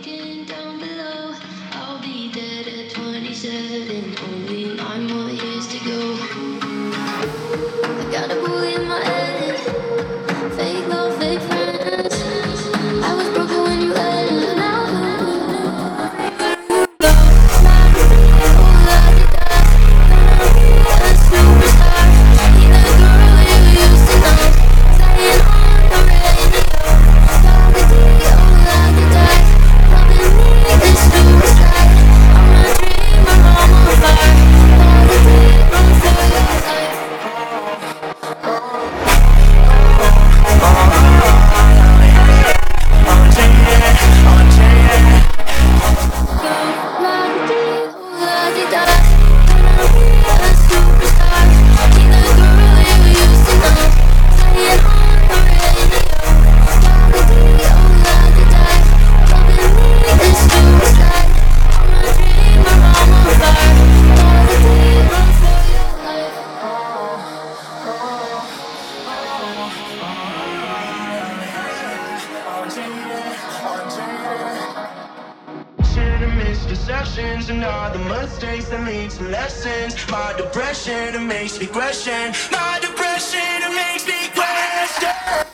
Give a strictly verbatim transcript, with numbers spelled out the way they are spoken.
waiting down below. I'll be dead at twenty-seven, only nine more years to go. I got a bully in my head, fake love, fake friends. I was broken when you left, now misconceptions and all the mistakes that lead to lessons. My depression, it makes me question. My depression, it makes me question.